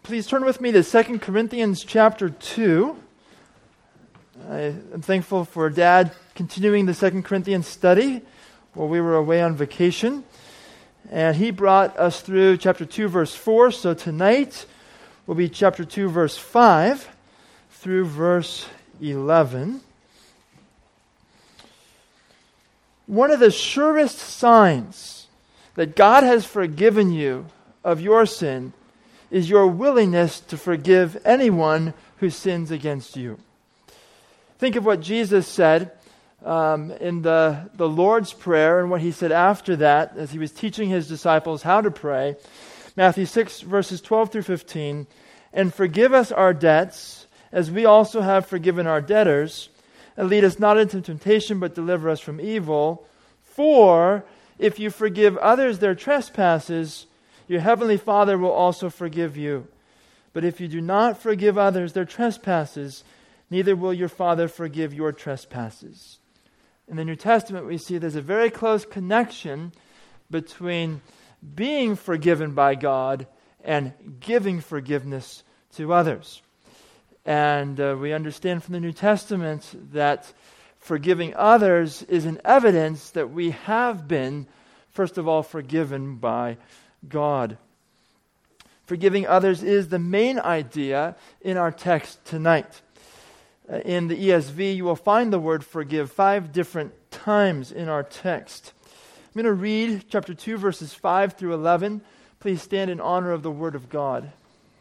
Please turn with me to 2 Corinthians chapter 2. I am thankful for Dad continuing the 2 Corinthians study while we were away on vacation. And he brought us through chapter 2, verse 4. So tonight will be chapter 2, verse 5 through verse 11. One of the surest signs that God has forgiven you of your sin is your willingness to forgive anyone who sins against you. Think of what Jesus said in the Lord's Prayer and what he said after that as he was teaching his disciples how to pray. Matthew 6, verses 12 through 15. And forgive us our debts, as we also have forgiven our debtors. And lead us not into temptation, but deliver us from evil. For if you forgive others their trespasses, your heavenly Father will also forgive you. But if you do not forgive others their trespasses, neither will your Father forgive your trespasses. In the New Testament, we see there's a very close connection between being forgiven by God and giving forgiveness to others. And we understand from the New Testament that forgiving others is an evidence that we have been, first of all, forgiven by God. Forgiving others is the main idea in our text tonight. In the ESV, you will find the word forgive 5 different times in our text. I'm going to read chapter 2, verses 5 through 11. Please stand in honor of the Word of God.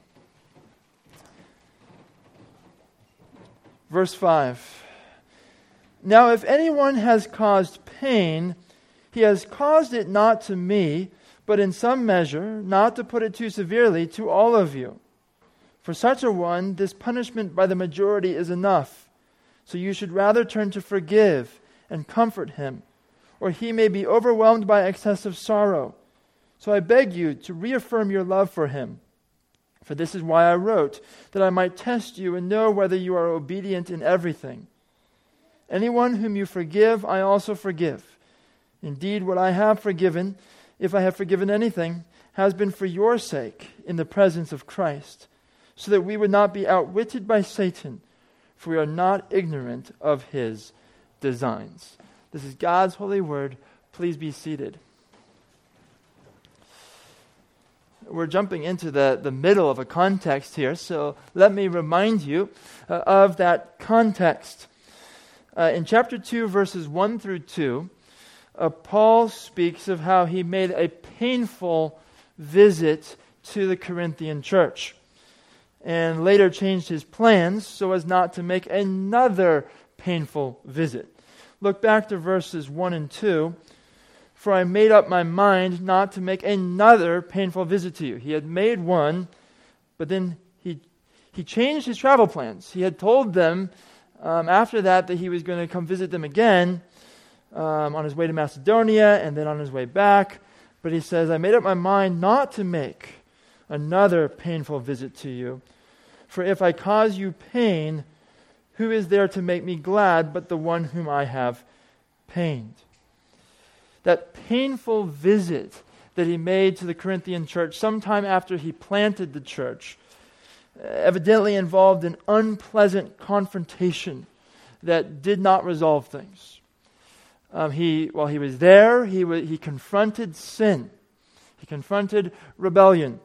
Verse 5. Now if anyone has caused pain, he has caused it not to me, but in some measure, not to put it too severely, to all of you. For such a one, this punishment by the majority is enough. So you should rather turn to forgive and comfort him, or he may be overwhelmed by excessive sorrow. So I beg you to reaffirm your love for him. For this is why I wrote, that I might test you and know whether you are obedient in everything. Anyone whom you forgive, I also forgive. Indeed, what I have forgiven, if I have forgiven anything, has been for your sake in the presence of Christ, so that we would not be outwitted by Satan, for we are not ignorant of his designs. This is God's holy word. Please be seated. We're jumping into the middle of a context here, so let me remind you of that context. In chapter 2, verses 1 through 2, Paul speaks of how he made a painful visit to the Corinthian church and later changed his plans so as not to make another painful visit. Look back to verses 1 and 2. For I made up my mind not to make another painful visit to you. He had made one, but then he changed his travel plans. He had told them after that he was going to come visit them again on his way to Macedonia and then on his way back. But he says, I made up my mind not to make another painful visit to you. For if I cause you pain, who is there to make me glad but the one whom I have pained? That painful visit that he made to the Corinthian church sometime after he planted the church evidently involved an unpleasant confrontation that did not resolve things. While he was there, he confronted sin. He confronted rebellion.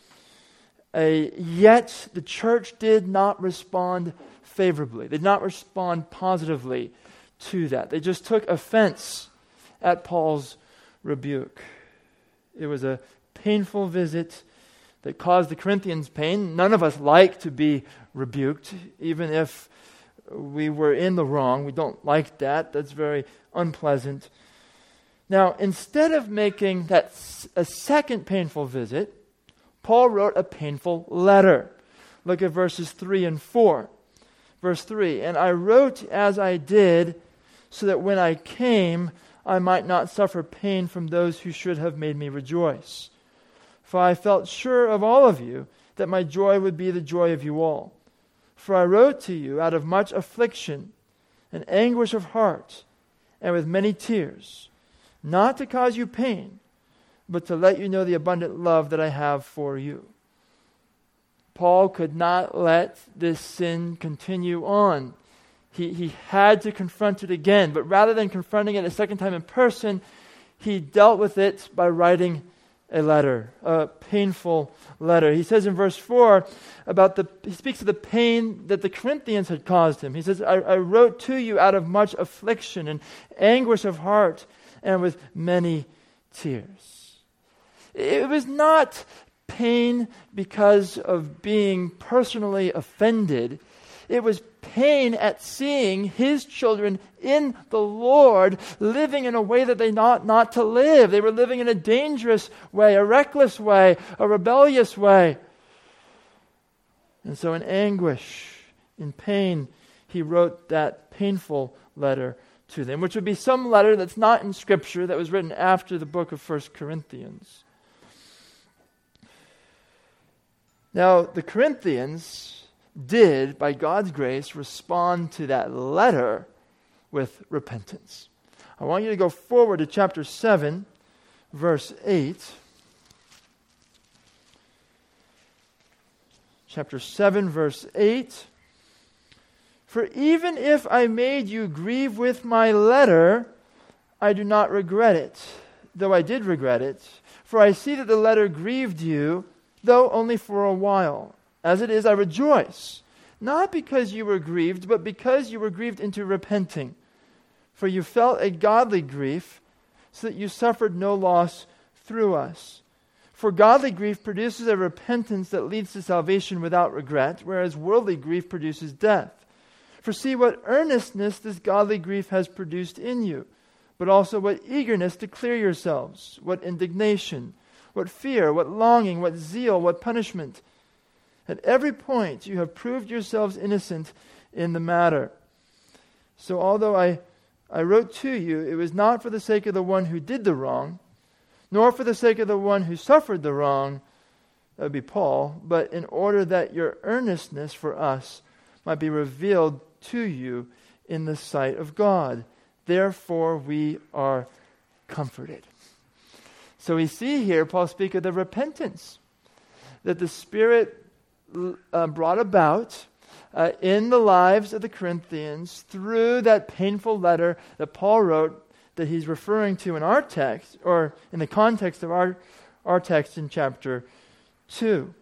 Yet the church did not respond favorably. They did not respond positively to that. They just took offense at Paul's rebuke. It was a painful visit that caused the Corinthians pain. None of us like to be rebuked, even if we were in the wrong. We don't like that. That's very unpleasant. Now, instead of making that a second painful visit, Paul wrote a painful letter. Look at verses 3 and 4. Verse 3, and I wrote as I did, so that when I came, I might not suffer pain from those who should have made me rejoice. For I felt sure of all of you that my joy would be the joy of you all. For I wrote to you out of much affliction and anguish of heart and with many tears, not to cause you pain, but to let you know the abundant love that I have for you. Paul could not let this sin continue on. He had to confront it again, but rather than confronting it a second time in person, he dealt with it by writing a letter, a painful letter. He says in verse 4 he speaks of the pain that the Corinthians had caused him. He says, I wrote to you out of much affliction and anguish of heart and with many tears. It was not pain because of being personally offended. It was pain at seeing his children in the Lord living in a way that they ought not to live. They were living in a dangerous way, a reckless way, a rebellious way. And so in anguish, in pain, he wrote that painful letter to them, which would be some letter that's not in Scripture, that was written after the book of 1 Corinthians. Now, the Corinthians did, by God's grace, respond to that letter with repentance. I want you to go forward to chapter 7, verse 8. Chapter 7, verse 8. For even if I made you grieve with my letter, I do not regret it, though I did regret it. For I see that the letter grieved you, though only for a while. As it is, I rejoice, not because you were grieved, but because you were grieved into repenting. For you felt a godly grief, so that you suffered no loss through us. For godly grief produces a repentance that leads to salvation without regret, whereas worldly grief produces death. For see what earnestness this godly grief has produced in you, but also what eagerness to clear yourselves, what indignation, what fear, what longing, what zeal, what punishment. At every point you have proved yourselves innocent in the matter. So although I wrote to you, it was not for the sake of the one who did the wrong, nor for the sake of the one who suffered the wrong, that would be Paul, but in order that your earnestness for us might be revealed to you in the sight of God. Therefore we are comforted. So we see here Paul speak of the repentance that the Spirit brought about in the lives of the Corinthians through that painful letter that Paul wrote, that he's referring to in our text, or in the context of our text in chapter 2.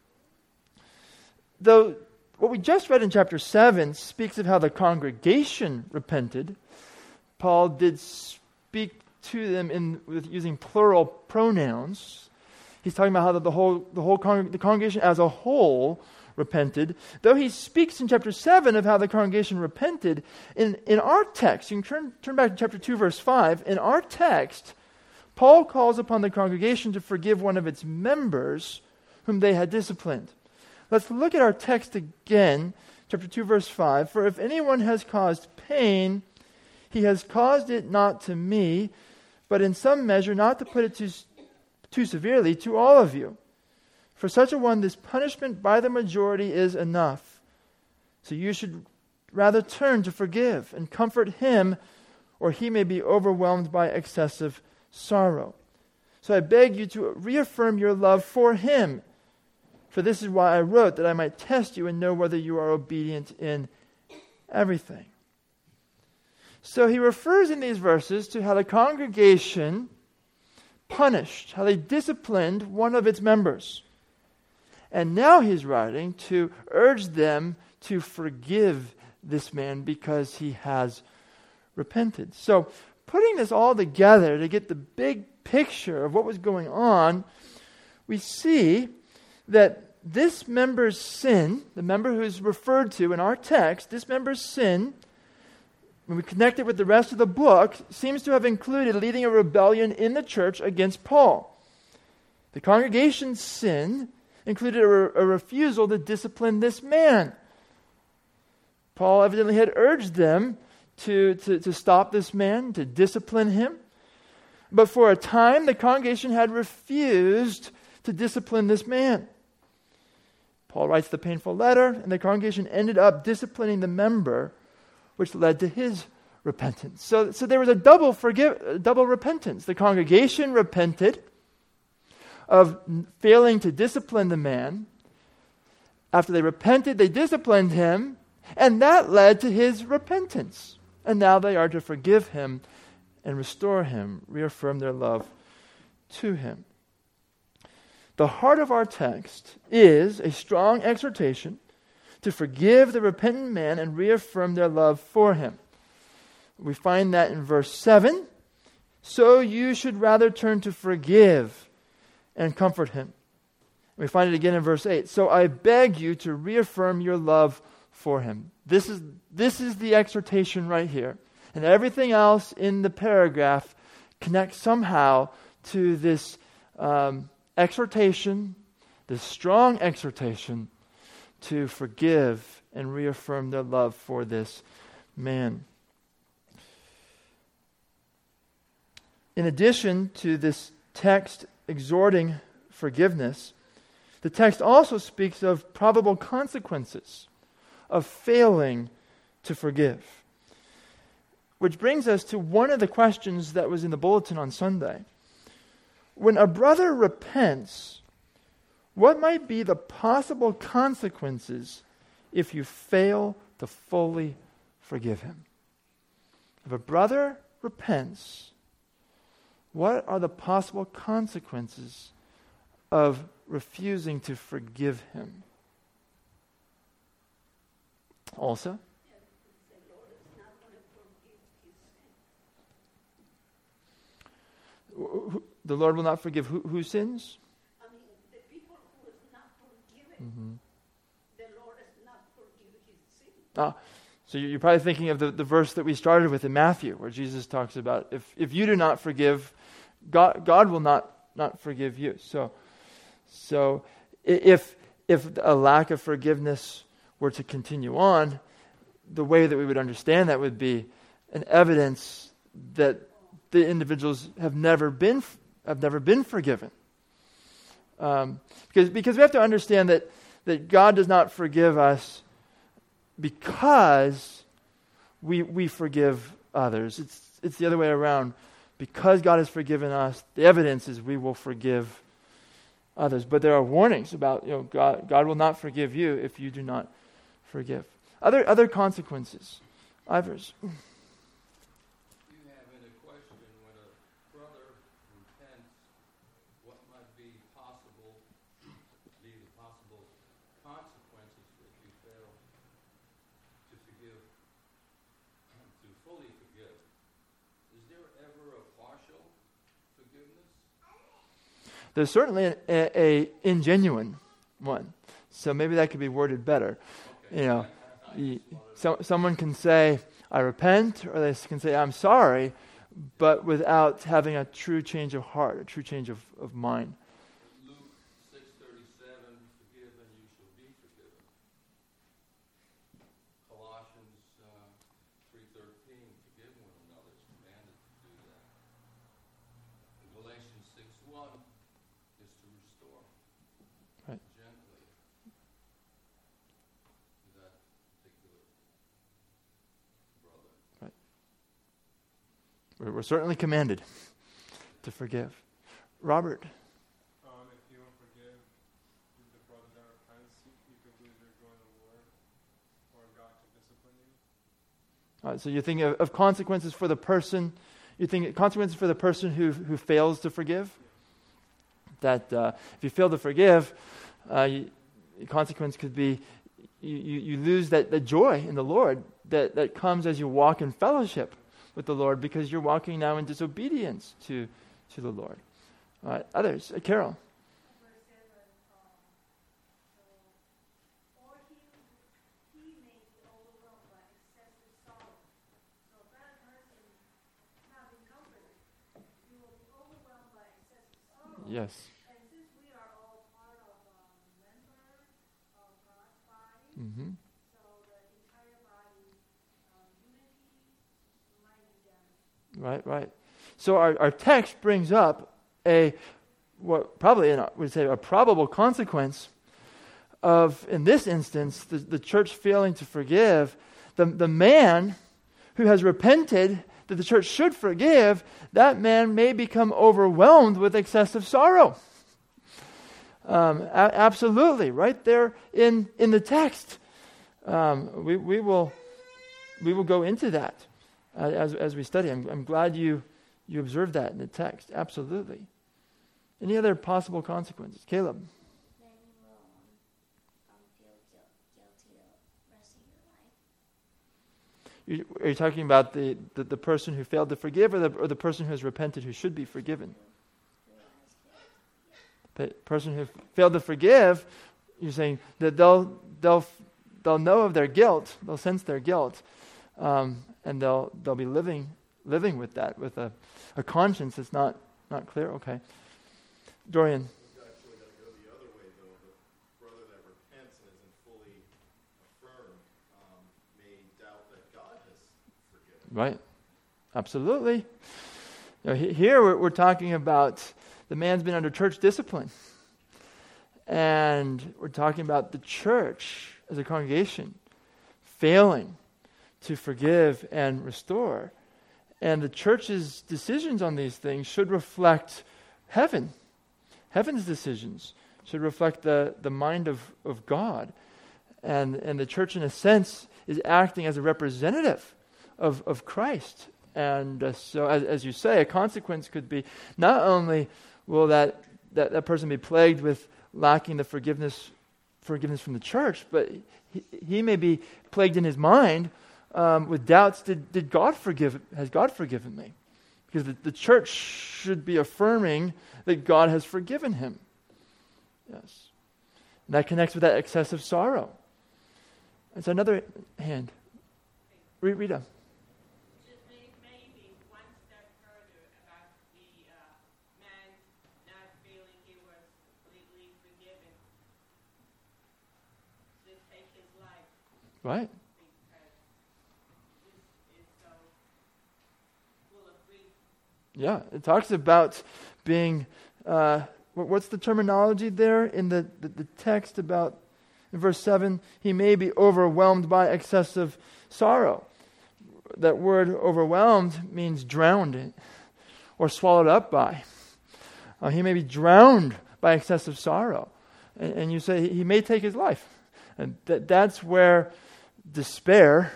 Though what we just read in chapter 7 speaks of how the congregation repented, Paul did speak to them with using plural pronouns. He's talking about how the congregation as a whole repented. Though he speaks in chapter 7 of how the congregation repented, in our text, you can turn back to chapter 2, verse 5. In our text, Paul calls upon the congregation to forgive one of its members whom they had disciplined. Let's look at our text again, chapter 2, verse 5. For if anyone has caused pain, he has caused it not to me, but in some measure, not to put it too severely, to all of you. For such a one, this punishment by the majority is enough. So you should rather turn to forgive and comfort him, or he may be overwhelmed by excessive sorrow. So I beg you to reaffirm your love for him. For this is why I wrote, that I might test you and know whether you are obedient in everything. So he refers in these verses to how the congregation punished, how they disciplined one of its members. And now he's writing to urge them to forgive this man because he has repented. So putting this all together to get the big picture of what was going on, we see that this member's sin, the member who's referred to in our text, this member's sin, when we connect it with the rest of the book, seems to have included leading a rebellion in the church against Paul. The congregation's sin included a refusal to discipline this man. Paul evidently had urged them to stop this man, to discipline him. But for a time, the congregation had refused to discipline this man. Paul writes the painful letter, and the congregation ended up disciplining the member, which led to his repentance. So there was a double repentance. The congregation repented of failing to discipline the man, After they repented, they disciplined him, and that led to his repentance. And now they are to forgive him and restore him, reaffirm their love to him. The heart of our text is a strong exhortation to forgive the repentant man and reaffirm their love for him. We find that in verse 7. So you should rather turn to forgive and comfort him. We find it again in verse 8. So I beg you to reaffirm your love for him. This is the exhortation right here. And everything else in the paragraph connects somehow to this exhortation, this strong exhortation to forgive and reaffirm their love for this man. In addition to this text exhorting forgiveness, the text also speaks of probable consequences of failing to forgive. Which brings us to one of the questions that was in the bulletin on Sunday. When a brother repents, what might be the possible consequences if you fail to fully forgive him? If a brother repents, what are the possible consequences of refusing to forgive him? Also? The Lord will not forgive who sins? I mean, the people who is not forgiven, the Lord is not forgive his sin. So you're probably thinking of the verse that we started with in Matthew, where Jesus talks about if you do not forgive, God will not forgive you. So if a lack of forgiveness were to continue on, the way that we would understand that would be an evidence that the individuals have never been forgiven. Because we have to understand that God does not forgive us because we forgive others. It's the other way around. Because God has forgiven us, the evidence is we will forgive others. But there are warnings about, God will not forgive you if you do not forgive. Other consequences. Ivers. You have in a question, when a brother repents, what might be the possible consequences if you fail to forgive, to fully forgive? Is there ever a partial forgiveness? There's certainly a ingenuine one. So maybe that could be worded better. Okay. Someone can say, I repent, or they can say, I'm sorry, but without having a true change of heart, a true change of mind. Luke 6:37, forgive and you shall be forgiven. Colossians 3:13, forgive one another, is commanded to do that. And Galatians 6:1 is to restore Right. gently to that particular brother. We're certainly commanded to forgive. Robert. If you don't forgive the brother that repents, you could lose your joy in the Lord, or God can discipline you. So you think of consequences for the person. You think consequences for the person who fails to forgive. That if you fail to forgive, the consequence could be you lose the joy in the Lord that comes as you walk in fellowship with the Lord, because you're walking now in disobedience to the Lord. All right, others. Carol. Yes. And since we are all part of members of God's body, Mm-hmm. so the entire body unity might be damaged. Right. So our text brings up a probable consequence of, in this instance, the church failing to forgive. The man who has repented that the church should forgive, that man may become overwhelmed with excessive sorrow. Absolutely, right there in the text. We will go into that as we study. I'm glad you observed that in the text. Absolutely. Any other possible consequences? Caleb? Then you will feel guilty the rest of your life. Are you talking about the person who failed to forgive, or the person who has repented who should be forgiven? The person who failed to forgive, you're saying that they'll know of their guilt, they'll sense their guilt, and they'll be living with that, with a conscience that's not clear. Okay, Dorian. It's actually going to go the other way, though. The brother that repents and isn't fully affirmed may doubt that God has forgiven. Right, absolutely. Here we're talking about the man's been under church discipline. And we're talking about the church as a congregation failing to forgive and restore. And the church's decisions on these things should reflect heaven. Heaven's decisions should reflect the mind of God. And the church, in a sense, is acting as a representative of Christ. And so, as you say, a consequence could be not only will that person be plagued with lacking the forgiveness from the church, but he may be plagued in his mind with doubts. Did God forgive? Has God forgiven me? Because the church should be affirming that God has forgiven him. Yes, and that connects with that excessive sorrow. It's another hand. Rita. Just maybe one step further about the man not feeling he was completely forgiven to take his life. Right. Because this is so full of grief. Yeah, it talks about being, what's the terminology there in the text about, in verse 7, he may be overwhelmed by excessive sorrow. That word overwhelmed means drowned or swallowed up by. He may be drowned by excessive sorrow. And you say he may take his life. And that's where despair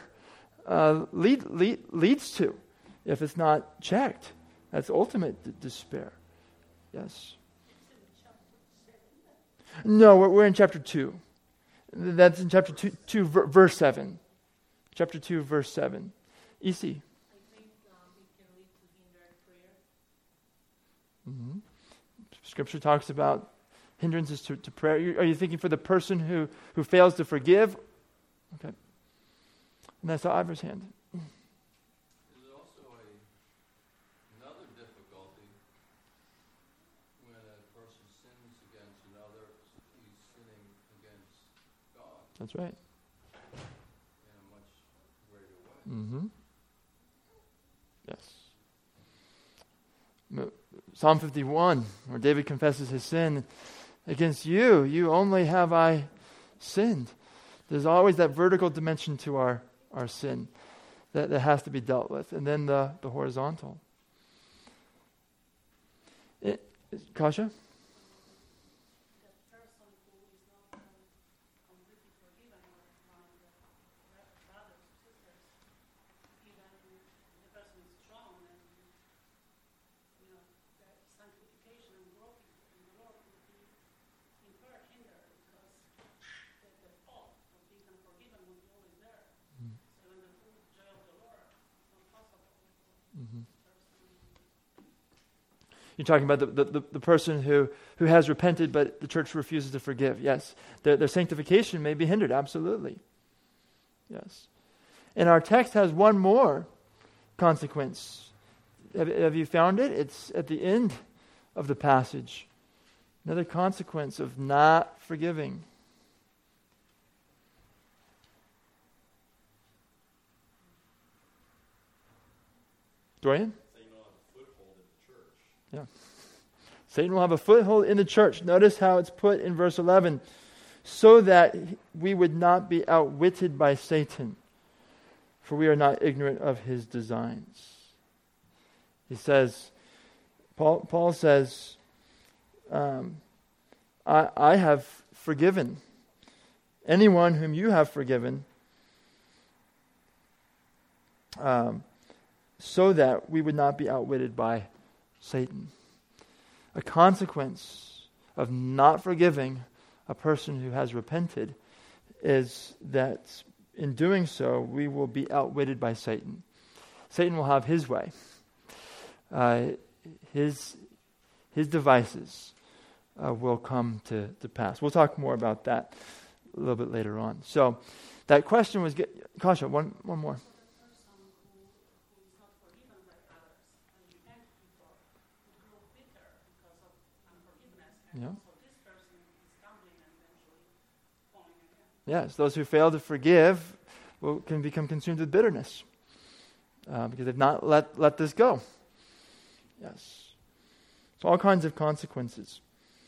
leads to, if it's not checked. That's ultimate despair. Yes. No, we're in chapter 2. That's in chapter 2 verse 7. Chapter 2, verse 7. EC. I think it can lead to hindered prayer. Mm-hmm. Scripture talks about hindrances to prayer. Are you thinking for the person who fails to forgive? Okay. And that's Ivor's hand. There's also another difficulty when a person sins against another, he's sinning against God That's right. in a much greater way. Mm-hmm. Yes. Psalm 51, where David confesses his sin. Against you only have I sinned. There's always that vertical dimension to our sin that has to be dealt with. And then the horizontal. Kasha? You're talking about the person who has repented, but the church refuses to forgive. Yes. Their sanctification may be hindered. Absolutely. Yes. And our text has one more consequence. Have you found it? It's at the end of the passage. Another consequence of not forgiving. Dorian? Yeah. Satan will have a foothold in the church. Notice how it's put in verse 11. So that we would not be outwitted by Satan, for we are not ignorant of his designs. He says, Paul says, I have forgiven anyone whom you have forgiven, so that we would not be outwitted by Satan. A consequence of not forgiving a person who has repented is that in doing so, we will be outwitted by Satan. Satan will have his way. His devices will come to pass. We'll talk more about that a little bit later on. So that question was, Kasha, one more. Yeah. Yes, those who fail to forgive can become consumed with bitterness because they've not let this go. Yes. So all kinds of consequences.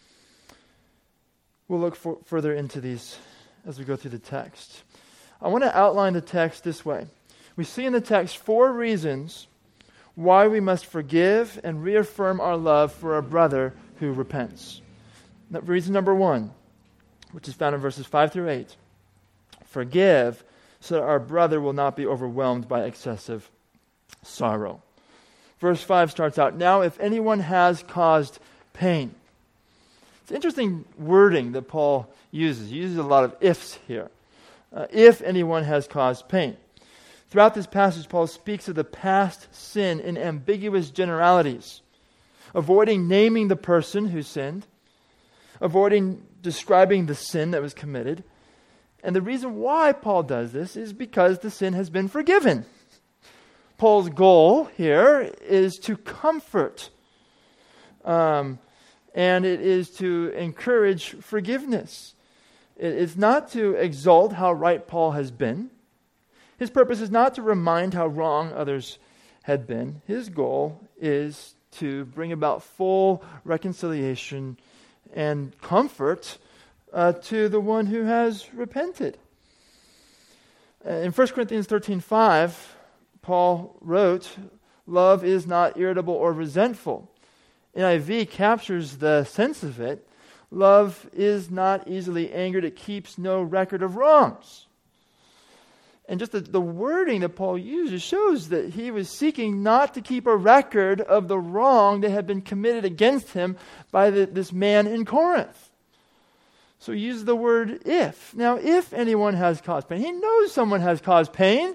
We'll look further into these as we go through the text. I want to outline the text this way. We see in the text 4 reasons why we must forgive and reaffirm our love for a brother who repents. Reason number 1, which is found in verses 5 through 8. Forgive so that our brother will not be overwhelmed by excessive sorrow. Verse 5 starts out, now if anyone has caused pain. It's interesting wording that Paul uses. He uses a lot of ifs here. If anyone has caused pain. Throughout this passage, Paul speaks of the past sin in ambiguous generalities, avoiding naming the person who sinned, avoiding describing the sin that was committed. And the reason why Paul does this is because the sin has been forgiven. Paul's goal here is to comfort, and it is to encourage forgiveness. It is not to exalt how right Paul has been. His purpose is not to remind how wrong others had been. His goal is to bring about full reconciliation and comfort to the one who has repented. In 1 Corinthians 13:5, Paul wrote, love is not irritable or resentful. NIV captures the sense of it. Love is not easily angered. It keeps no record of wrongs. And just the wording that Paul uses shows that he was seeking not to keep a record of the wrong that had been committed against him by this man in Corinth. So he uses the word if. Now, if anyone has caused pain, he knows someone has caused pain,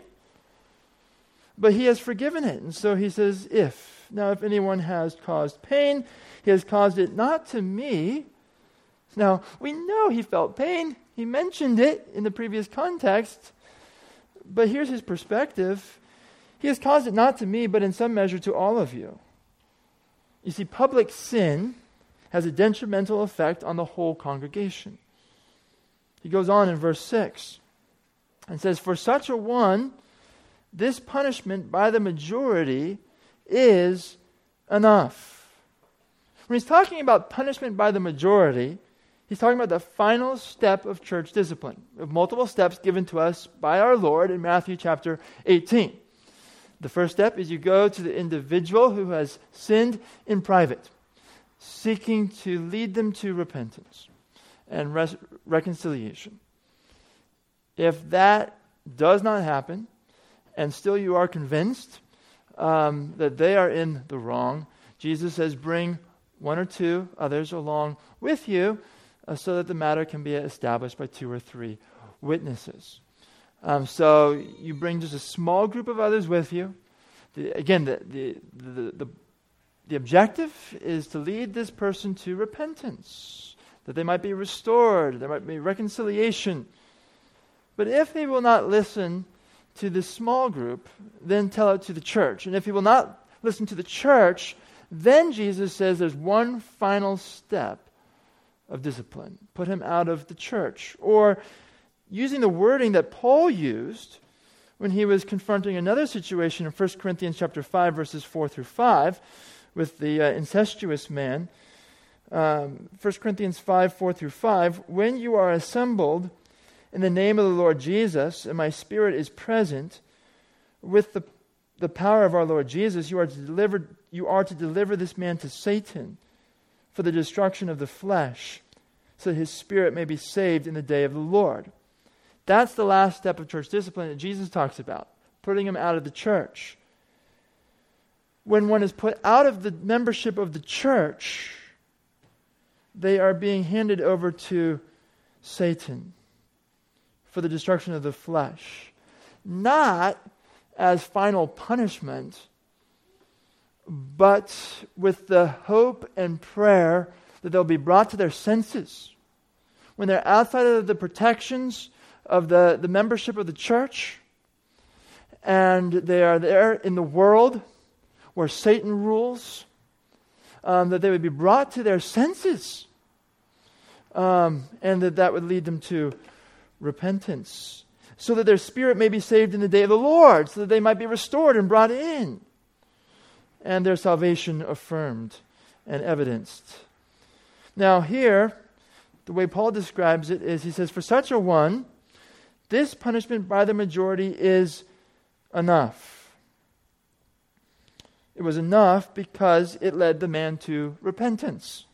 but he has forgiven it. And so he says, if. Now, if anyone has caused pain, he has caused it not to me. Now, we know he felt pain. He mentioned it in the previous context. But here's his perspective. He has caused it not to me, but in some measure to all of you. You see, public sin has a detrimental effect on the whole congregation. He goes on in verse 6 and says, for such a one, this punishment by the majority is enough. When he's talking about punishment by the majority, he's talking about the final step of church discipline. We have multiple steps given to us by our Lord in Matthew chapter 18. The first step is you go to the individual who has sinned in private, seeking to lead them to repentance and reconciliation. If that does not happen, and still you are convinced that they are in the wrong, Jesus says, bring 1 or 2 others along with you, so that the matter can be established by 2 or 3 witnesses. So you bring just a small group of others with you. The objective is to lead this person to repentance, that they might be restored, there might be reconciliation. But if they will not listen to this small group, then tell it to the church. And if he will not listen to the church, then Jesus says there's one final step of discipline. Put him out of the church. Or using the wording that Paul used when he was confronting another situation in 1 Corinthians chapter 5, verses 4 through 5, with the incestuous man. 1 Corinthians 5, 4 through 5, when you are assembled in the name of the Lord Jesus, and my spirit is present, with the power of our Lord Jesus, you are to deliver this man to Satan for the destruction of the flesh, so that his spirit may be saved in the day of the Lord. That's the last step of church discipline that Jesus talks about, putting them out of the church. When one is put out of the membership of the church, they are being handed over to Satan for the destruction of the flesh. Not as final punishment, but with the hope and prayer that they'll be brought to their senses. When they're outside of the protections of the membership of the church, and they are there in the world where Satan rules, that they would be brought to their senses, and that would lead them to repentance, so that their spirit may be saved in the day of the Lord, so that they might be restored and brought in, and their salvation affirmed and evidenced. Now here, the way Paul describes it is, he says, for such a one, this punishment by the majority is enough. It was enough because it led the man to repentance.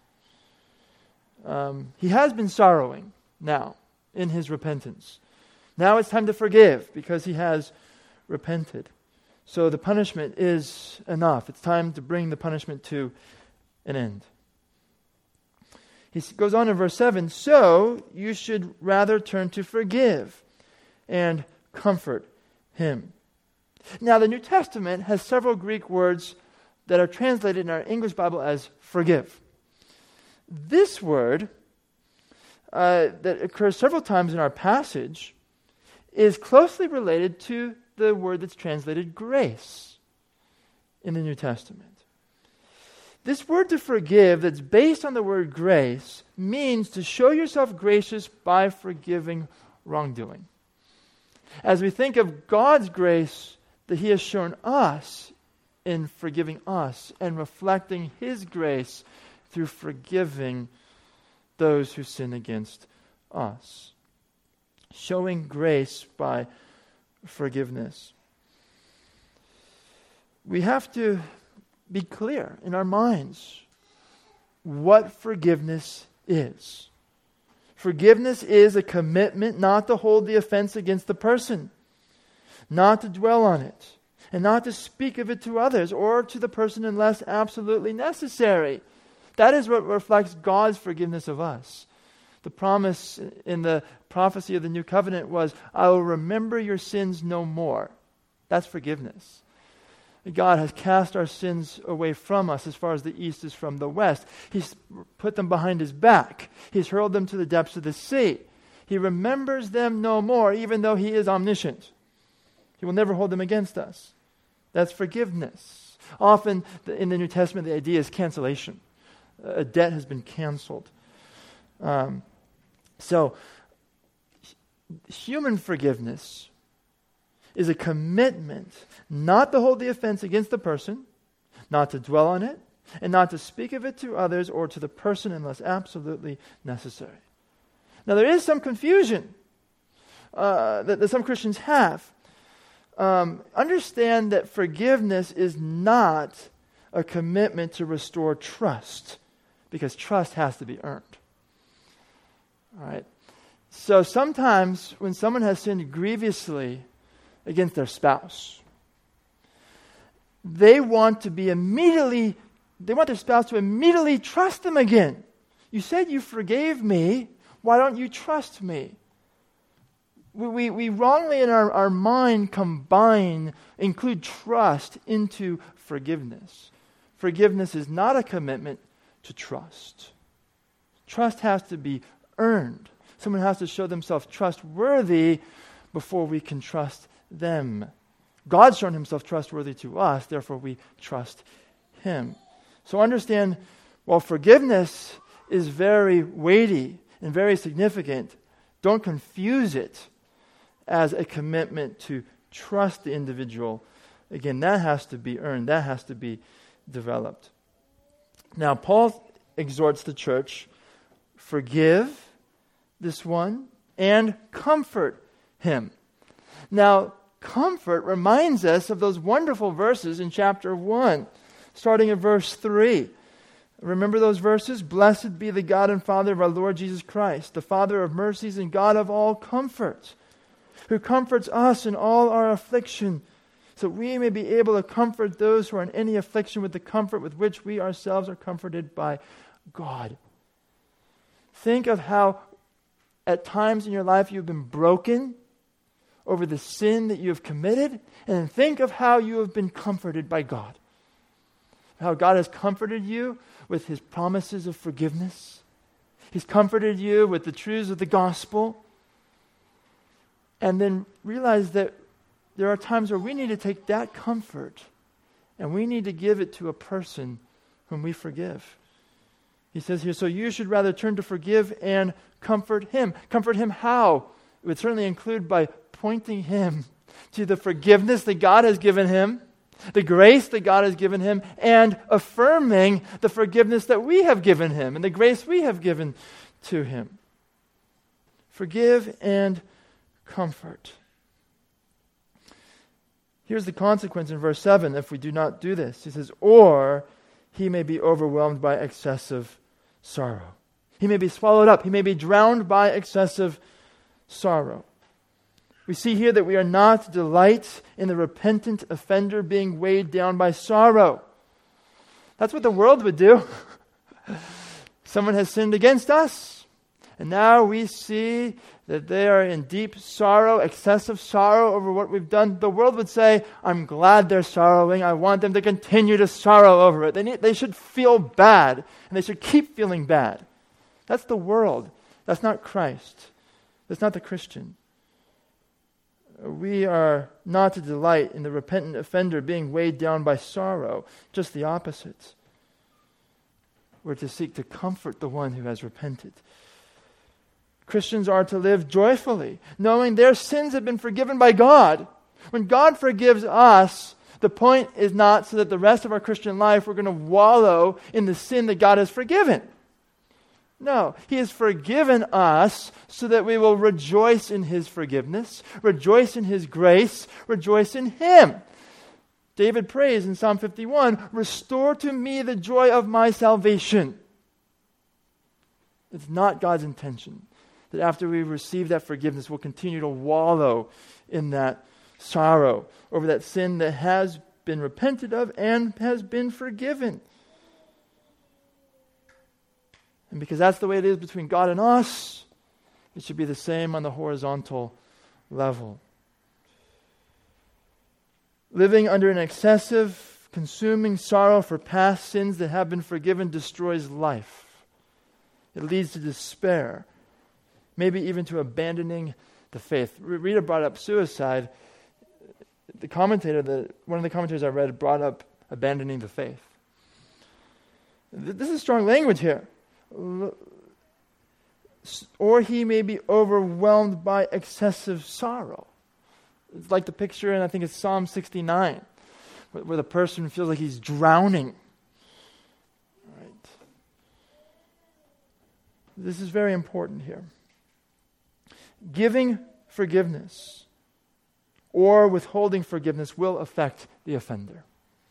He has been sorrowing now in his repentance. Now it's time to forgive because he has repented. So the punishment is enough. It's time to bring the punishment to an end. He goes on in verse 7, so you should rather turn to forgive and comfort him. Now, the New Testament has several Greek words that are translated in our English Bible as forgive. This word, that occurs several times in our passage, is closely related to the word that's translated grace in the New Testament. This word to forgive that's based on the word grace means to show yourself gracious by forgiving wrongdoing. As we think of God's grace that he has shown us in forgiving us and reflecting his grace through forgiving those who sin against us. Showing grace by forgiveness. We have to be clear in our minds what forgiveness is. Forgiveness is a commitment not to hold the offense against the person, not to dwell on it, and not to speak of it to others or to the person unless absolutely necessary. That is what reflects God's forgiveness of us. The promise in the prophecy of the New Covenant was, I will remember your sins no more. That's forgiveness. God has cast our sins away from us as far as the east is from the west. He's put them behind his back. He's hurled them to the depths of the sea. He remembers them no more, even though he is omniscient. He will never hold them against us. That's forgiveness. Often in the New Testament, the idea is cancellation. A debt has been canceled. So, human forgiveness is a commitment not to hold the offense against the person, not to dwell on it, and not to speak of it to others or to the person unless absolutely necessary. Now, there is some confusion that some Christians have. Understand that forgiveness is not a commitment to restore trust, because trust has to be earned. All right. So sometimes when someone has sinned grievously against their spouse, they want their spouse to immediately trust them again. You said you forgave me. Why don't you trust me? We wrongly in our mind include trust into forgiveness. Forgiveness is not a commitment to trust. Trust has to be earned. Someone has to show themselves trustworthy before we can trust them. God's shown himself trustworthy to us, therefore we trust him. So understand, while forgiveness is very weighty and very significant, don't confuse it as a commitment to trust the individual. Again, that has to be earned. That has to be developed. Now, Paul exhorts the church, forgive this one and comfort him. Now, comfort reminds us of those wonderful verses in chapter 1, starting at verse 3. Remember those verses? Blessed be the God and Father of our Lord Jesus Christ, the Father of mercies and God of all comfort, who comforts us in all our affliction, so we may be able to comfort those who are in any affliction with the comfort with which we ourselves are comforted by God. Think of how at times in your life you've been broken over the sin that you have committed, and then think of how you have been comforted by God. How God has comforted you with His promises of forgiveness. He's comforted you with the truths of the gospel. And then realize that there are times where we need to take that comfort and we need to give it to a person whom we forgive. He says here, so you should rather turn to forgive and comfort him. Comfort him how? It would certainly include by pointing him to the forgiveness that God has given him, the grace that God has given him, and affirming the forgiveness that we have given him and the grace we have given to him. Forgive and comfort. Here's the consequence in verse 7 if we do not do this. He says, or he may be overwhelmed by excessive sorrow. He may be swallowed up. He may be drowned by excessive sorrow. We see here that we are not to delight in the repentant offender being weighed down by sorrow. That's what the world would do. Someone has sinned against us, and now we see that they are in deep sorrow, excessive sorrow over what we've done. The world would say, I'm glad they're sorrowing. I want them to continue to sorrow over it. They should feel bad, and they should keep feeling bad. That's the world. That's not Christ. That's not the Christian. We are not to delight in the repentant offender being weighed down by sorrow. Just the opposite. We're to seek to comfort the one who has repented. Christians are to live joyfully, knowing their sins have been forgiven by God. When God forgives us, the point is not so that the rest of our Christian life we're going to wallow in the sin that God has forgiven. No, He has forgiven us so that we will rejoice in His forgiveness, rejoice in His grace, rejoice in Him. David prays in Psalm 51, restore to me the joy of my salvation. It's not God's intention that after we receive that forgiveness, we'll continue to wallow in that sorrow over that sin that has been repented of and has been forgiven. And because that's the way it is between God and us, it should be the same on the horizontal level. Living under an excessive, consuming sorrow for past sins that have been forgiven destroys life. It leads to despair, maybe even to abandoning the faith. Rita brought up suicide. One of the commentators I read brought up abandoning the faith. This is strong language here. Or he may be overwhelmed by excessive sorrow. It's like the picture in, I think it's Psalm 69, where the person feels like he's drowning. Right. This is very important here. Giving forgiveness or withholding forgiveness will affect the offender.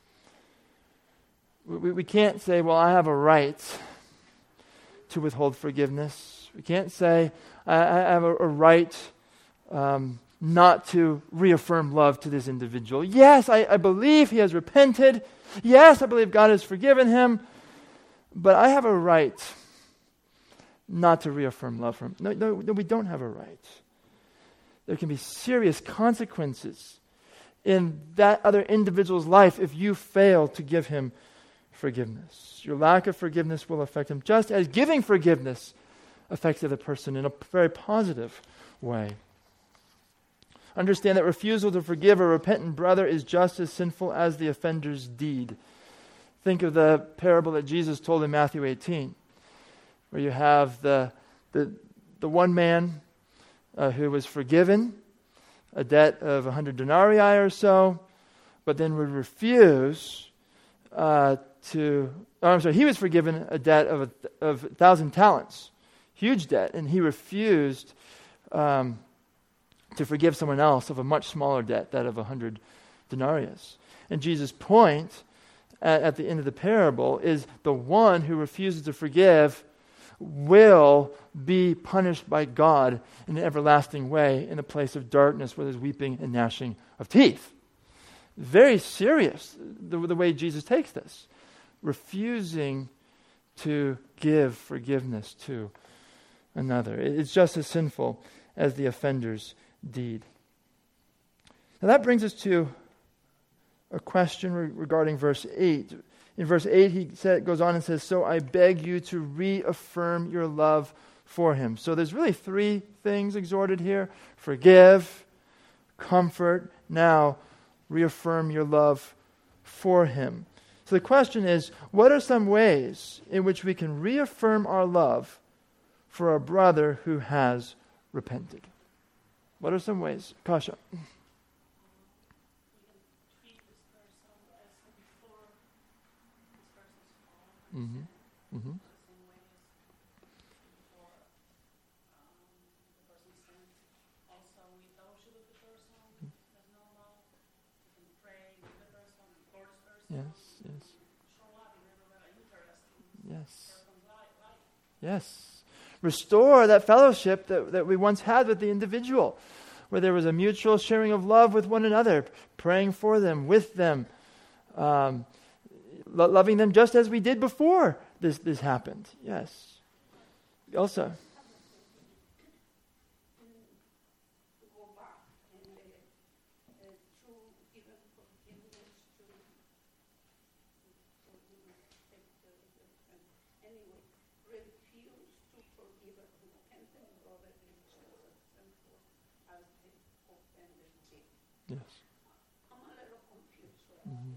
We can't say, well, I have a right to withhold forgiveness. We can't say, I have a right not to reaffirm love to this individual. Yes, I believe he has repented. Yes, I believe God has forgiven him. But I have a right not to reaffirm love for him. No, we don't have a right. There can be serious consequences in that other individual's life if you fail to give him forgiveness. Your lack of forgiveness will affect him, just as giving forgiveness affects the other person in a very positive way. Understand that refusal to forgive a repentant brother is just as sinful as the offender's deed. Think of the parable that Jesus told in Matthew 18, where you have the one man who was forgiven a debt of 100 denarii or so, but then would refuse he was forgiven a debt of 1,000 talents, huge debt, and he refused to forgive someone else of a much smaller debt, that of 100 denarius. And Jesus' point at the end of the parable is the one who refuses to forgive will be punished by God in an everlasting way in a place of darkness where there's weeping and gnashing of teeth. Very serious, the way Jesus takes this. Refusing to give forgiveness to another. It's just as sinful as the offender's deed. Now that brings us to a question regarding verse 8. In verse 8, he goes on and says, "So I beg you to reaffirm your love for him." So there's really three things exhorted here: forgive, comfort, now reaffirm your love for him. So the question is, what are some ways in which we can reaffirm our love for a brother who has repented? What are some ways? Kasha. Mm-hmm. Mm-hmm. Yes. Restore that fellowship that we once had with the individual, where there was a mutual sharing of love with one another, praying for them, with them, loving them just as we did before this happened. Yes. Elsa. Yes. I'm a little confused. Mm-hmm.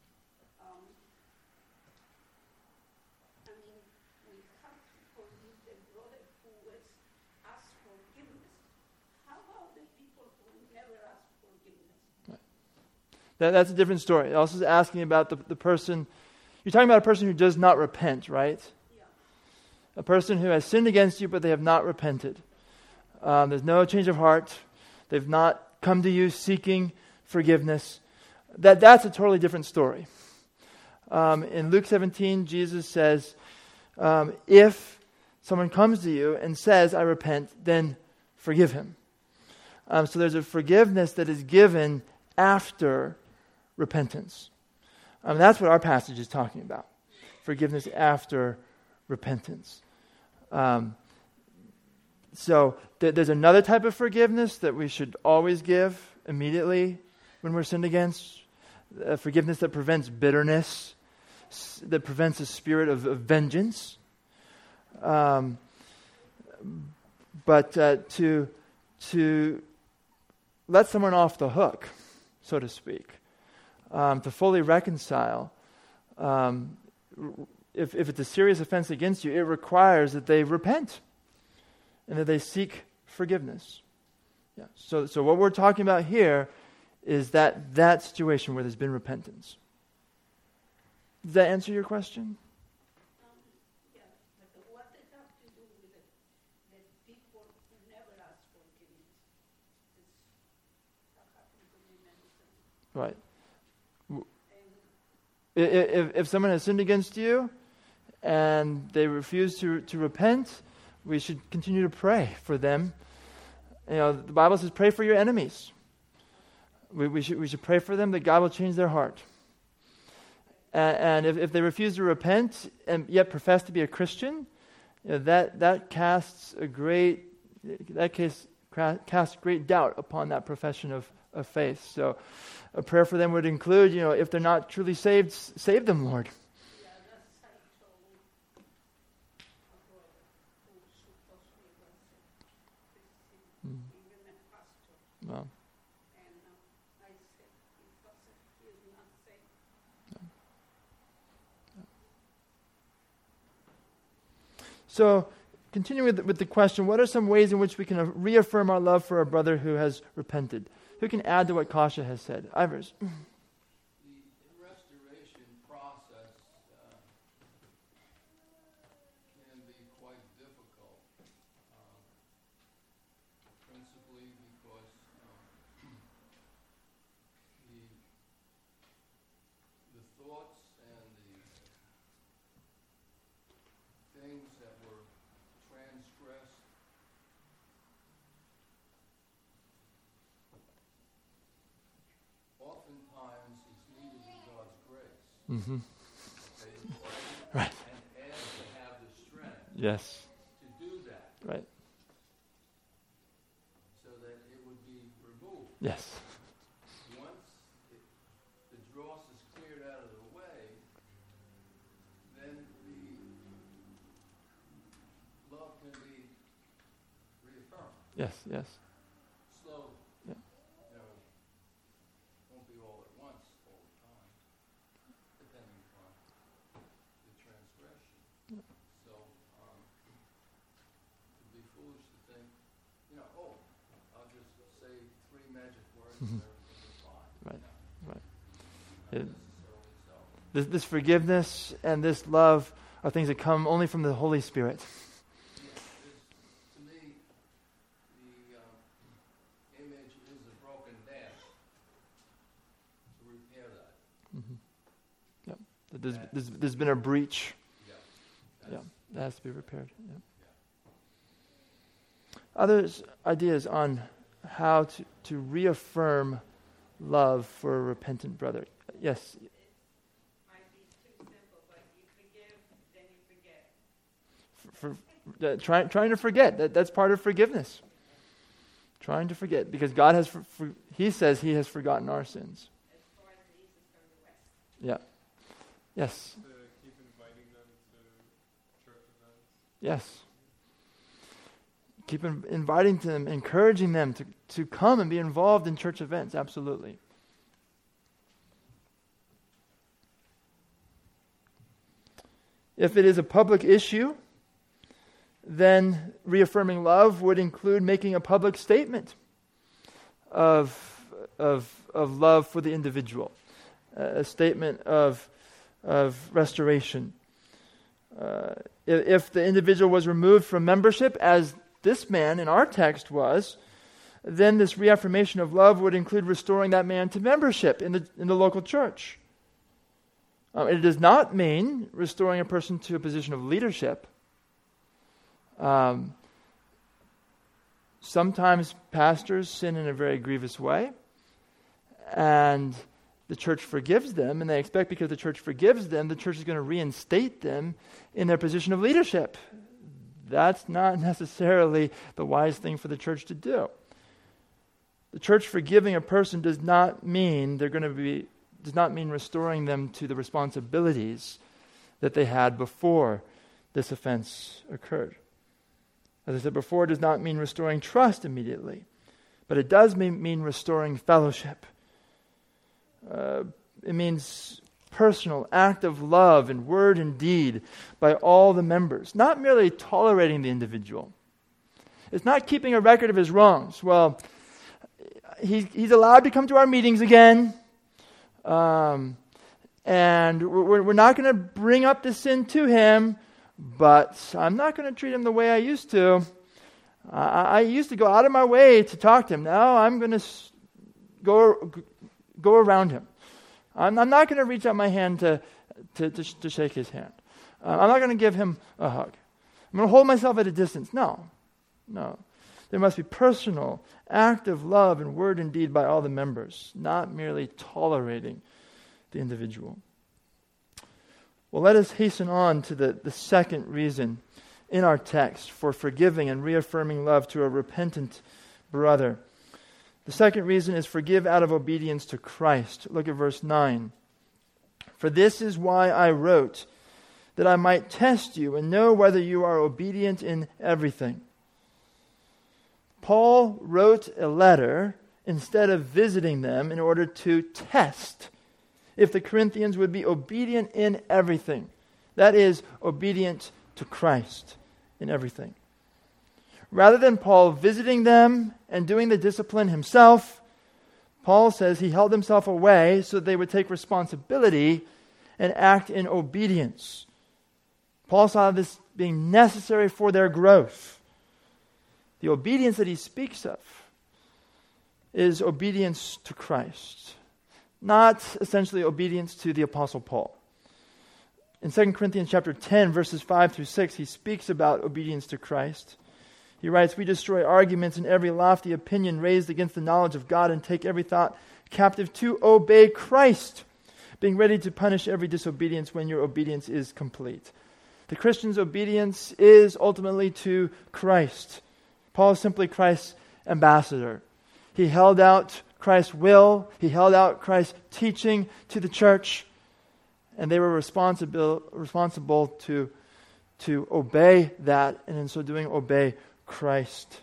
I mean, we have to forgive the brother who has asked forgiveness. How about the people who never ask forgiveness? That's a different story. Also is asking about the person. You're talking about a person who does not repent, right? Yeah. A person who has sinned against you, but they have not repented. There's no change of heart. They've not come to you seeking forgiveness. That's a totally different story. In Luke 17, Jesus says, if someone comes to you and says, "I repent," then forgive him. So there's a forgiveness that is given after repentance. That's what our passage is talking about. Forgiveness after repentance. So there's another type of forgiveness that we should always give immediately when we're sinned against. Forgiveness that prevents bitterness, that prevents a spirit of vengeance. But to let someone off the hook, so to speak, to fully reconcile, if it's a serious offense against you, it requires that they repent and that they seek forgiveness. Yeah. So what we're talking about here is that situation where there's been repentance. Does that answer your question? Yeah, but what does that have to do with the people who never ask forgiveness? That happened to me many times. Right. If someone has sinned against you and they refuse to repent, we should continue to pray for them. The Bible says, pray for your enemies. We should pray for them that God will change their heart. And if they refuse to repent and yet profess to be a Christian, that casts great doubt upon that profession of faith. So a prayer for them would include, if they're not truly saved, save them, Lord. Well. So, continuing with the question, what are some ways in which we can reaffirm our love for a brother who has repented? Who can add to what Kasha has said? Ivers. The restoration process can be quite difficult, principally because the thoughts and Mm-hmm. Right? Right. And to have the strength Yes. to do that, Right. so that it would be removed. Yes. Once the dross is cleared out of the way, then the love can be reaffirmed. Yes. Yes. Slowly. Yeah. Won't be all at once, all the time, depending upon the transgression. So, it'd be foolish to think, I'll just say 3 magic words and everything is fine. Right. No, Right. not It- necessarily so. This forgiveness and this love are things that come only from the Holy Spirit. To me, the image is a broken dam to repair that. There's been a breach. Yeah. Yeah, that has to be repaired. Yeah. Yeah. Others ideas on how to reaffirm love for a repentant brother. Yes. Might be too simple, but you forgive, then you forget. Trying to forget. That's part of forgiveness. Trying to forget, because God has, He says He has forgotten our sins. As far as the east is from the west. Yeah. Yes. To keep inviting them to church events. Yes. Keep inviting them, encouraging them to come and be involved in church events. Absolutely. If it is a public issue, then reaffirming love would include making a public statement of love for the individual, a statement of restoration. If the individual was removed from membership, as this man in our text was, then this reaffirmation of love would include restoring that man to membership in the local church. It does not mean restoring a person to a position of leadership. Sometimes pastors sin in a very grievous way, and the church forgives them, and they expect because the church forgives them, the church is going to reinstate them in their position of leadership. That's not necessarily the wise thing for the church to do. The church forgiving a person does not mean restoring them to the responsibilities that they had before this offense occurred. As I said before, it does not mean restoring trust immediately, but it does mean restoring fellowship. It means personal act of love in word and deed by all the members, not merely tolerating the individual. It's not keeping a record of his wrongs. Well, he's allowed to come to our meetings again, and we're not going to bring up the sin to him, but I'm not going to treat him the way I used to. I used to go out of my way to talk to him. Now I'm going to go around him. I'm not going to reach out my hand to shake his hand. I'm not going to give him a hug. I'm going to hold myself at a distance. No. There must be personal, active love in word and deed by all the members, not merely tolerating the individual. Well, let us hasten on to the second reason in our text for forgiving and reaffirming love to a repentant brother. The second reason is forgive out of obedience to Christ. Look at verse 9. For this is why I wrote, that I might test you and know whether you are obedient in everything. Paul wrote a letter instead of visiting them in order to test if the Corinthians would be obedient in everything. That is, obedient to Christ in everything. Rather than Paul visiting them and doing the discipline himself, Paul says he held himself away so that they would take responsibility and act in obedience. Paul saw this being necessary for their growth. The obedience that he speaks of is obedience to Christ, not essentially obedience to the Apostle Paul. In 2 Corinthians chapter 10, verses 5 through 6, he speaks about obedience to Christ. He writes, we destroy arguments and every lofty opinion raised against the knowledge of God and take every thought captive to obey Christ. being ready to punish every disobedience when your obedience is complete. The Christian's obedience is ultimately to Christ. Paul is simply Christ's ambassador. He held out Christ's will. He held out Christ's teaching to the church. And they were responsible to obey that, and in so doing, obey Christ.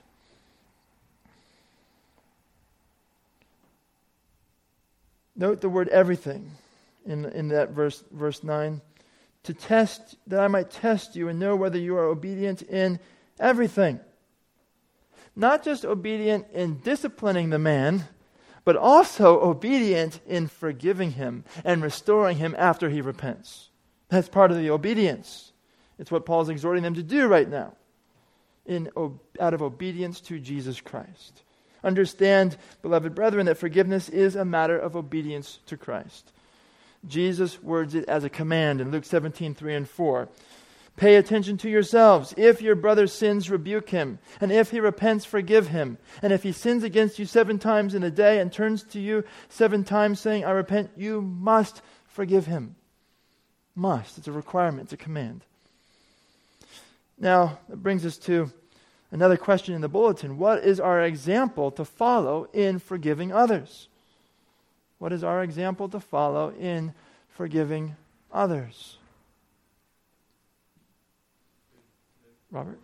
Note the word everything in that verse 9. To test, that I might test you and know whether you are obedient in everything. Not just obedient in disciplining the man, but also obedient in forgiving him and restoring him after he repents. That's part of the obedience. It's what Paul's exhorting them to do right now, out of obedience to Jesus Christ. Understand, beloved brethren, that forgiveness is a matter of obedience to Christ. Jesus words it as a command in Luke 17:3 and 4. Pay attention to yourselves. If your brother sins, rebuke him. And if he repents, forgive him. And if he sins against you 7 times in a day and turns to you 7 times saying, I repent, you must forgive him. Must. It's a requirement. It's a command. Now, that brings us to another question in the bulletin. What is our example to follow in forgiving others? What is our example to follow in forgiving others? Robert?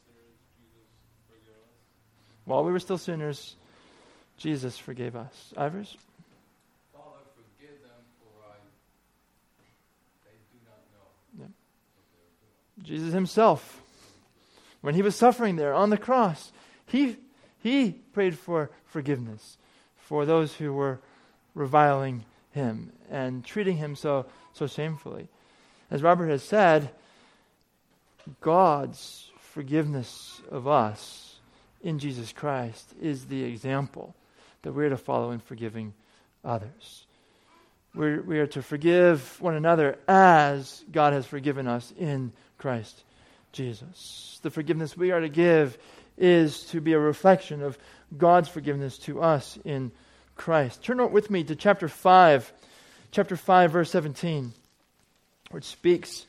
While we were still sinners, Jesus forgave us. Ivers? Father, forgive them, for they do not know what they're doing. Jesus himself, when he was suffering there on the cross, he prayed for forgiveness for those who were reviling him and treating him so shamefully. As Robert has said, God's forgiveness of us in Jesus Christ is the example that we're to follow in forgiving others. We are to forgive one another as God has forgiven us in Christ Jesus. The forgiveness we are to give is to be a reflection of God's forgiveness to us in Christ. Turn with me to chapter 5, verse 17, which speaks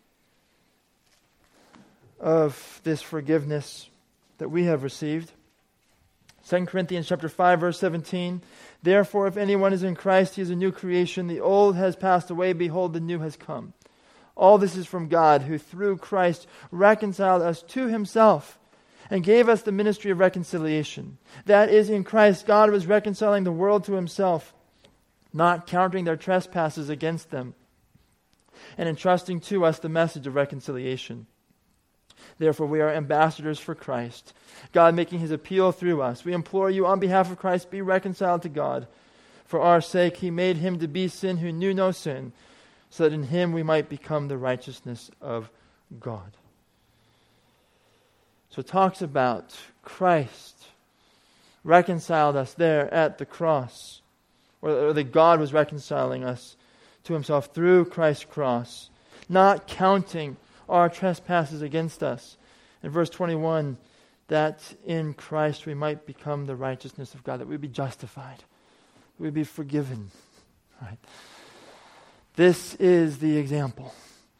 of this forgiveness that we have received. 2 Corinthians chapter 5, verse 17. Therefore, if anyone is in Christ, he is a new creation. The old has passed away. Behold, the new has come. All this is from God, who through Christ reconciled us to himself and gave us the ministry of reconciliation. That is, in Christ, God was reconciling the world to himself, not counting their trespasses against them, and entrusting to us the message of reconciliation. Therefore, we are ambassadors for Christ, God making his appeal through us. We implore you on behalf of Christ, be reconciled to God. For our sake, he made him to be sin who knew no sin, so that in him we might become the righteousness of God. So it talks about Christ reconciled us there at the cross, or that God was reconciling us to himself through Christ's cross, not counting our trespasses against us. In verse 21, that in Christ we might become the righteousness of God, that we be justified, that we be forgiven. Right? This is the example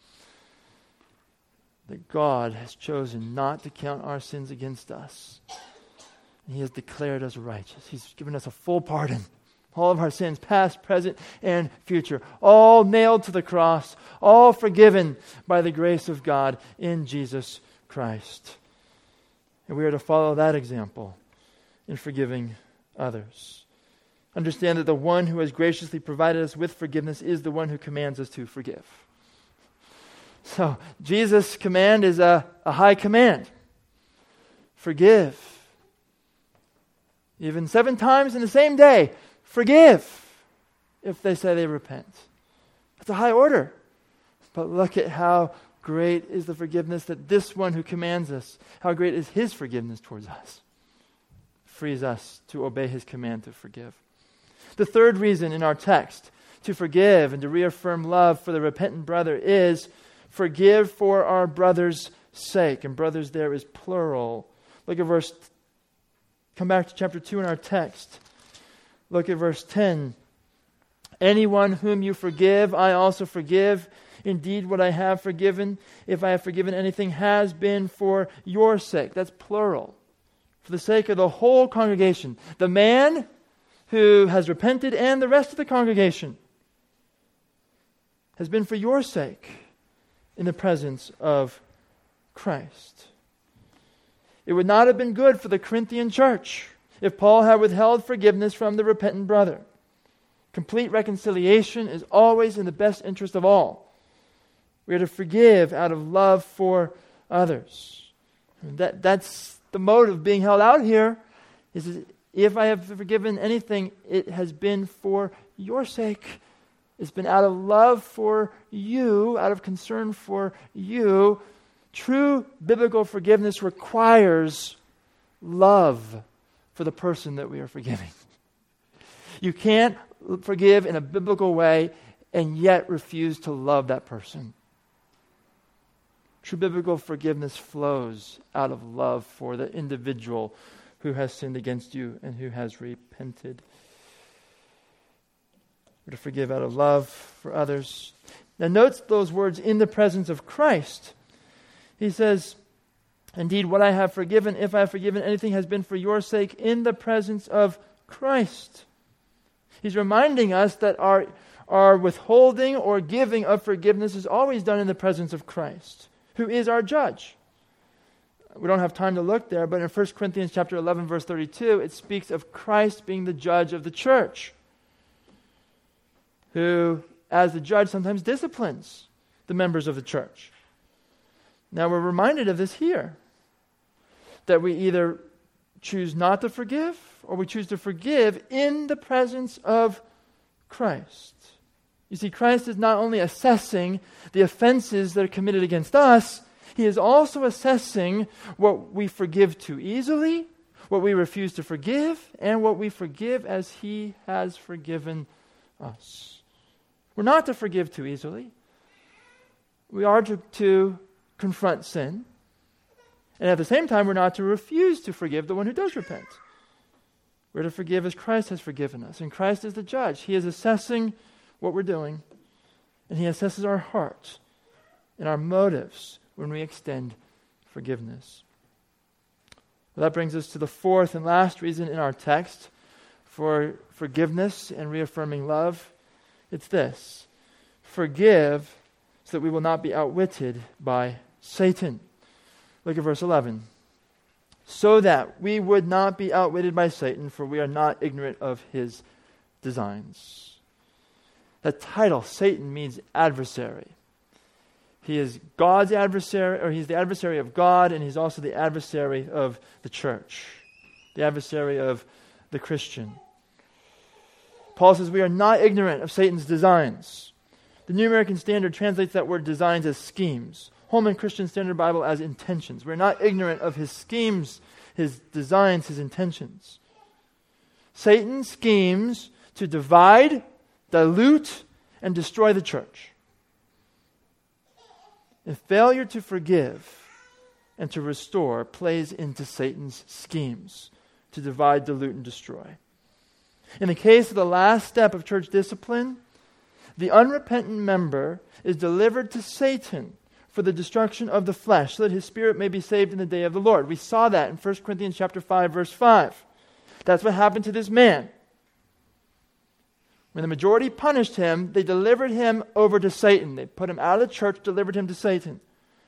that God has chosen not to count our sins against us. And he has declared us righteous. He's given us a full pardon. All of our sins, past, present, and future, all nailed to the cross, all forgiven by the grace of God in Jesus Christ. And we are to follow that example in forgiving others. Understand that the one who has graciously provided us with forgiveness is the one who commands us to forgive. So, Jesus' command is a high command. Forgive. Even 7 times in the same day, forgive if they say they repent. That's a high order. But look at how great is the forgiveness that this one who commands us, how great is his forgiveness towards us. Frees us to obey his command to forgive. The third reason in our text to forgive and to reaffirm love for the repentant brother is forgive for our brother's sake. And brothers there is plural. Look at come back to chapter 2 in our text. Look at verse 10. Anyone whom you forgive, I also forgive. Indeed, what I have forgiven, if I have forgiven anything, has been for your sake. That's plural. For the sake of the whole congregation. The man who has repented and the rest of the congregation has been for your sake in the presence of Christ. It would not have been good for the Corinthian church if Paul had withheld forgiveness from the repentant brother. Complete reconciliation is always in the best interest of all. We are to forgive out of love for others. That's the motive being held out here. Is if I have forgiven anything, it has been for your sake. It's been out of love for you, out of concern for you. True biblical forgiveness requires love for the person that we are forgiving. You can't forgive in a biblical way and yet refuse to love that person. True biblical forgiveness flows out of love for the individual who has sinned against you and who has repented. We're to forgive out of love for others. Now note those words, in the presence of Christ. He says, indeed, what I have forgiven, if I have forgiven anything, has been for your sake in the presence of Christ. He's reminding us that our withholding or giving of forgiveness is always done in the presence of Christ, who is our judge. We don't have time to look there, but in 1 Corinthians chapter 11, verse 32, it speaks of Christ being the judge of the church, who, as the judge, sometimes disciplines the members of the church. Now we're reminded of this here, that we either choose not to forgive or we choose to forgive in the presence of Christ. You see, Christ is not only assessing the offenses that are committed against us, He is also assessing what we forgive too easily, what we refuse to forgive, and what we forgive as He has forgiven us. We're not to forgive too easily. We are to confront sin. And at the same time, we're not to refuse to forgive the one who does repent. We're to forgive as Christ has forgiven us. And Christ is the judge. He is assessing what we're doing. And He assesses our heart and our motives when we extend forgiveness. Well, that brings us to the fourth and last reason in our text for forgiveness and reaffirming love. It's this: forgive so that we will not be outwitted by Satan. Look at verse 11. So that we would not be outwitted by Satan, for we are not ignorant of his designs. That title, Satan, means adversary. He is God's adversary, or he's the adversary of God, and he's also the adversary of the church, the adversary of the Christian. Paul says we are not ignorant of Satan's designs. The New American Standard translates that word designs as schemes. Holman Christian Standard Bible as intentions. We're not ignorant of his schemes, his designs, his intentions. Satan schemes to divide, dilute, and destroy the church. And failure to forgive and to restore plays into Satan's schemes to divide, dilute, and destroy. In the case of the last step of church discipline, the unrepentant member is delivered to Satan for the destruction of the flesh, so that his spirit may be saved in the day of the Lord. We saw that in 1 Corinthians chapter 5, verse 5. That's what happened to this man. When the majority punished him, they delivered him over to Satan. They put him out of the church, delivered him to Satan.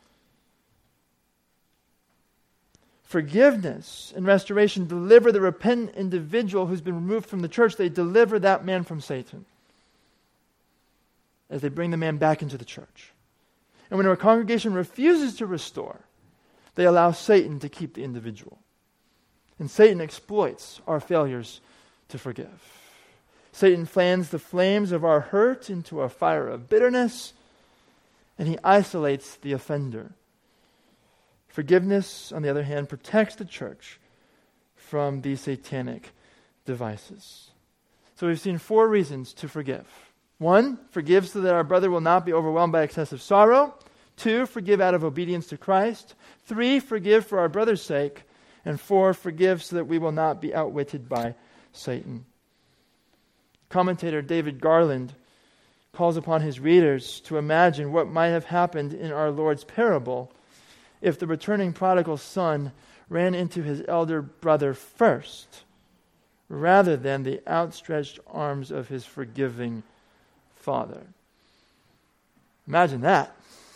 Forgiveness and restoration deliver the repentant individual who's been removed from the church. They deliver that man from Satan as they bring the man back into the church. And when our congregation refuses to restore, they allow Satan to keep the individual. And Satan exploits our failures to forgive. Satan fans the flames of our hurt into a fire of bitterness, and he isolates the offender. Forgiveness, on the other hand, protects the church from these satanic devices. So we've seen 4 reasons to forgive. 1, forgive so that our brother will not be overwhelmed by excessive sorrow. 2, forgive out of obedience to Christ. 3, forgive for our brother's sake. And 4, forgive so that we will not be outwitted by Satan. Commentator David Garland calls upon his readers to imagine what might have happened in our Lord's parable if the returning prodigal son ran into his elder brother first, rather than the outstretched arms of his forgiving father. Imagine that.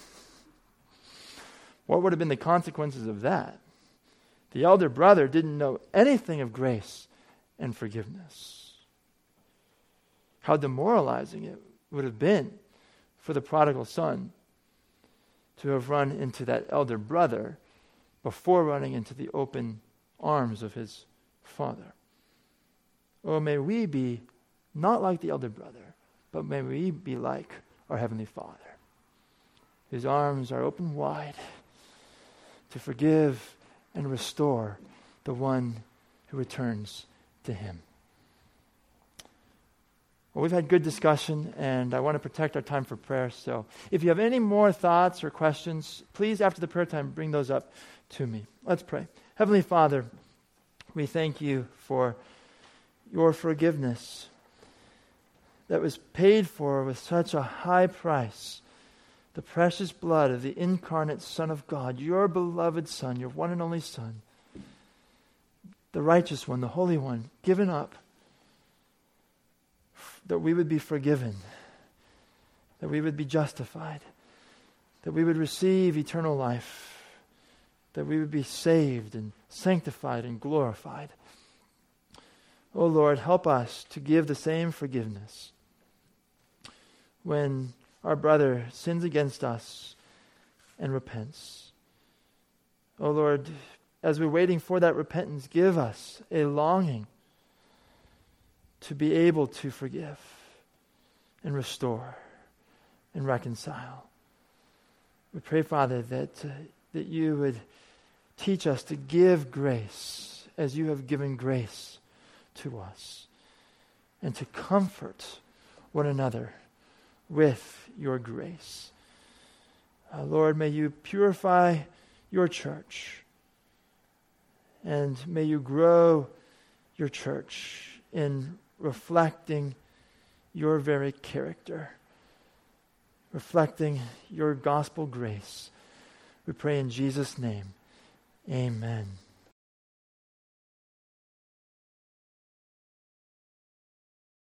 What would have been the consequences of that? The elder brother didn't know anything of grace and forgiveness. How demoralizing it would have been for the prodigal son to have run into that elder brother before running into the open arms of his father. Oh, may we be not like the elder brother, but may we be like our Heavenly Father. His arms are open wide to forgive and restore the one who returns to Him. Well, we've had good discussion, and I want to protect our time for prayer. So if you have any more thoughts or questions, please, after the prayer time, bring those up to me. Let's pray. Heavenly Father, we thank you for your forgiveness that was paid for with such a high price. The precious blood of the incarnate Son of God, your beloved Son, your one and only Son, the righteous one, the Holy One, given up, that we would be forgiven, that we would be justified, that we would receive eternal life, that we would be saved and sanctified and glorified. Oh Lord, help us to give the same forgiveness when our brother sins against us and repents. Oh Lord, as we're waiting for that repentance, give us a longing to be able to forgive and restore and reconcile. We pray, Father, that you would teach us to give grace as you have given grace to us, and to comfort one another with your grace. Lord, may you purify your church, and may you grow your church in reflecting your very character, reflecting your gospel grace. We pray in Jesus' name. Amen.